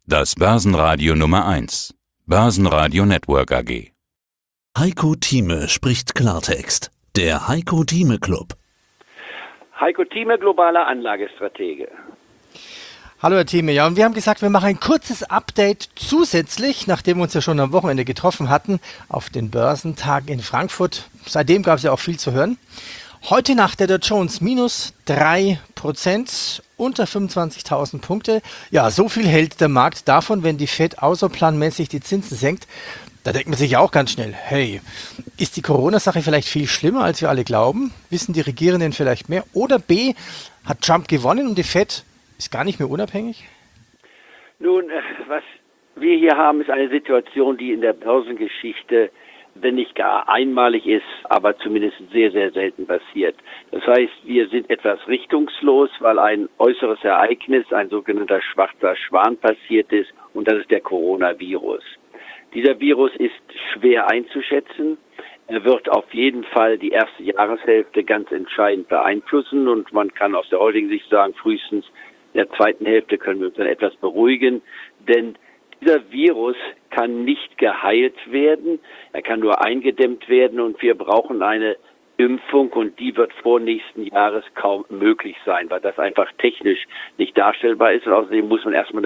Das Börsenradio Nummer 1. Börsenradio Network AG. Heiko Thieme spricht Klartext. Der Heiko Thieme Club. Heiko Thieme, globaler Anlagestratege. Hallo Herr Thieme, ja, und wir haben gesagt, wir machen ein kurzes Update zusätzlich, nachdem wir uns ja schon am Wochenende getroffen hatten, auf den Börsentag in Frankfurt. Seitdem gab es ja auch viel zu hören. Heute Nacht der Dow Jones minus 3%, unter 25.000 Punkte. Ja, so viel hält der Markt davon, wenn die Fed außerplanmäßig die Zinsen senkt. Da denkt man sich ja auch ganz schnell, hey, ist die Corona-Sache vielleicht viel schlimmer, als wir alle glauben? Wissen die Regierenden vielleicht mehr? Oder B, hat Trump gewonnen und die Fed ist gar nicht mehr unabhängig? Nun, was wir hier haben, ist eine Situation, die in der Börsengeschichte, wenn nicht gar einmalig ist, aber zumindest sehr, sehr selten passiert. Das heißt, wir sind etwas richtungslos, weil ein äußeres Ereignis, ein sogenannter schwarzer Schwan passiert ist, und das ist der Coronavirus. Dieser Virus ist schwer einzuschätzen. Er wird auf jeden Fall die erste Jahreshälfte ganz entscheidend beeinflussen, und man kann aus der heutigen Sicht sagen, frühestens in der zweiten Hälfte können wir uns dann etwas beruhigen, denn dieser Virus kann nicht geheilt werden, er kann nur eingedämmt werden, und wir brauchen eine Impfung, und die wird vor nächsten Jahres kaum möglich sein, weil das einfach technisch nicht darstellbar ist, und außerdem muss man erstmal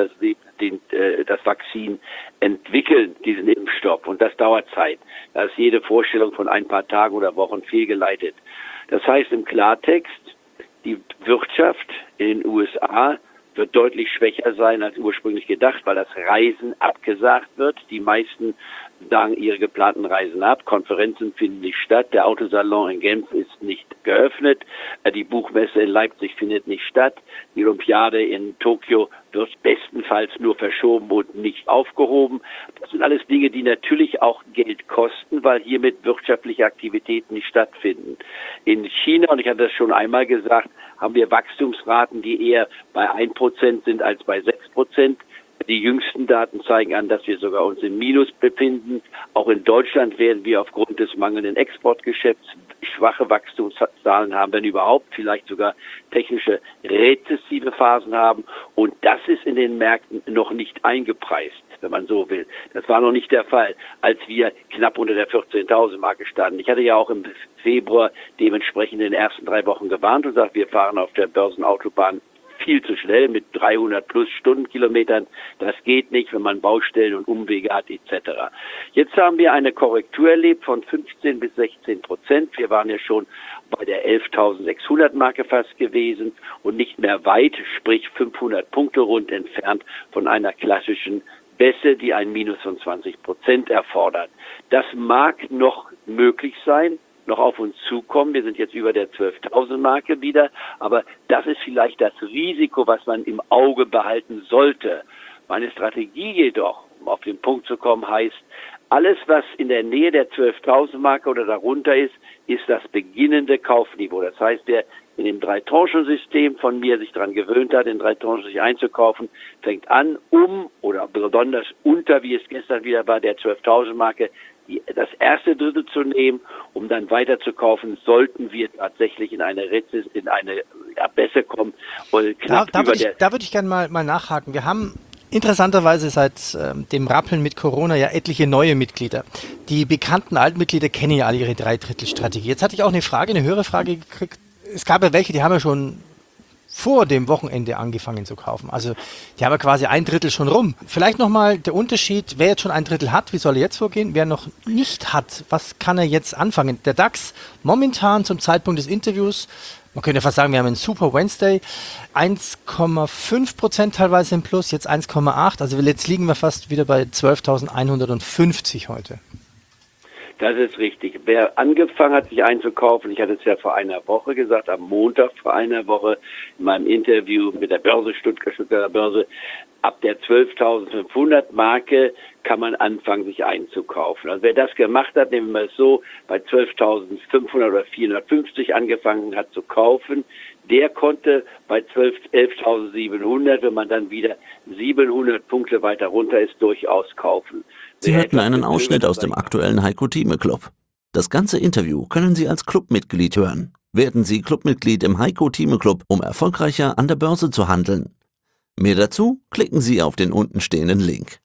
das Vakzin entwickeln, diesen Impfstoff, und das dauert Zeit. Da ist jede Vorstellung von ein paar Tagen oder Wochen fehlgeleitet. Das heißt im Klartext, die Wirtschaft in den USA wird deutlich schwächer sein als ursprünglich gedacht, weil das Reisen abgesagt wird. Die meisten sagen ihre geplanten Reisen ab. Konferenzen finden nicht statt. Der Autosalon in Genf ist nicht geöffnet. Die Buchmesse in Leipzig findet nicht statt. Die Olympiade in Tokio wird bestenfalls nur verschoben und nicht aufgehoben. Das sind alles Dinge, die natürlich auch Geld kosten, weil hiermit wirtschaftliche Aktivitäten nicht stattfinden. In China, und ich hatte das schon einmal gesagt, haben wir Wachstumsraten, die eher bei 1% sind als bei 6%. Die jüngsten Daten zeigen an, dass wir sogar uns im Minus befinden. Auch in Deutschland werden wir aufgrund des mangelnden Exportgeschäfts schwache Wachstumszahlen haben, wenn überhaupt, vielleicht sogar technische rezessive Phasen haben. Und das ist in den Märkten noch nicht eingepreist, wenn man so will. Das war noch nicht der Fall, als wir knapp unter der 14.000 Marke standen. Ich hatte ja auch im Februar dementsprechend in den ersten 3 Wochen gewarnt und gesagt, wir fahren auf der Börsenautobahn viel zu schnell mit 300 plus Stundenkilometern. Das geht nicht, wenn man Baustellen und Umwege hat etc. Jetzt haben wir eine Korrektur erlebt von 15 bis 16%. Wir waren ja schon bei der 11.600 Marke fast gewesen und nicht mehr weit, sprich 500 Punkte rund entfernt von einer klassischen Bässe, die ein Minus von 20% erfordert. Das mag noch möglich sein, noch auf uns zukommen. Wir sind jetzt über der 12.000 Marke wieder, aber das ist vielleicht das Risiko, was man im Auge behalten sollte. Meine Strategie jedoch, um auf den Punkt zu kommen, heißt, alles, was in der Nähe der 12.000 Marke oder darunter ist das beginnende Kaufniveau. Das heißt, wer in dem 3-Tranchen-System von mir sich daran gewöhnt hat, in 3 Tranchen sich einzukaufen, fängt an, oder besonders unter, wie es gestern wieder war, der 12.000 Marke, das erste Drittel zu nehmen, um dann weiter zu kaufen, sollten wir tatsächlich in eine Bässe kommen. Da würde ich gerne mal nachhaken. Wir haben interessanterweise seit dem Rappeln mit Corona ja etliche neue Mitglieder. Die bekannten Altmitglieder kennen ja alle ihre 3-Drittel-Strategie. Jetzt hatte ich auch eine höhere Frage gekriegt. Es gab ja welche, die haben ja schon vor dem Wochenende angefangen zu kaufen. Also die haben ja quasi 1/3 schon rum. Vielleicht nochmal der Unterschied, wer jetzt schon 1/3 hat, wie soll er jetzt vorgehen? Wer noch nicht hat, was kann er jetzt anfangen? Der DAX momentan zum Zeitpunkt des Interviews, man könnte ja fast sagen, wir haben einen Super Wednesday, 1,5% teilweise im Plus, jetzt 1,8%. Also jetzt liegen wir fast wieder bei 12.150 heute. Das ist richtig. Wer angefangen hat, sich einzukaufen, ich hatte es ja vor einer Woche gesagt, am Montag vor einer Woche in meinem Interview mit der Börse, Stuttgarter Börse, ab der 12.500 Marke kann man anfangen, sich einzukaufen. Also wer das gemacht hat, nehmen wir es so, bei 12.500 oder 450 angefangen hat zu kaufen, der konnte bei 11.700, wenn man dann wieder 700 Punkte weiter runter ist, durchaus kaufen. Sie hörten einen Ausschnitt aus dem aktuellen Heiko Thieme Club. Das ganze Interview können Sie als Clubmitglied hören. Werden Sie Clubmitglied im Heiko Thieme Club, um erfolgreicher an der Börse zu handeln. Mehr dazu klicken Sie auf den untenstehenden Link.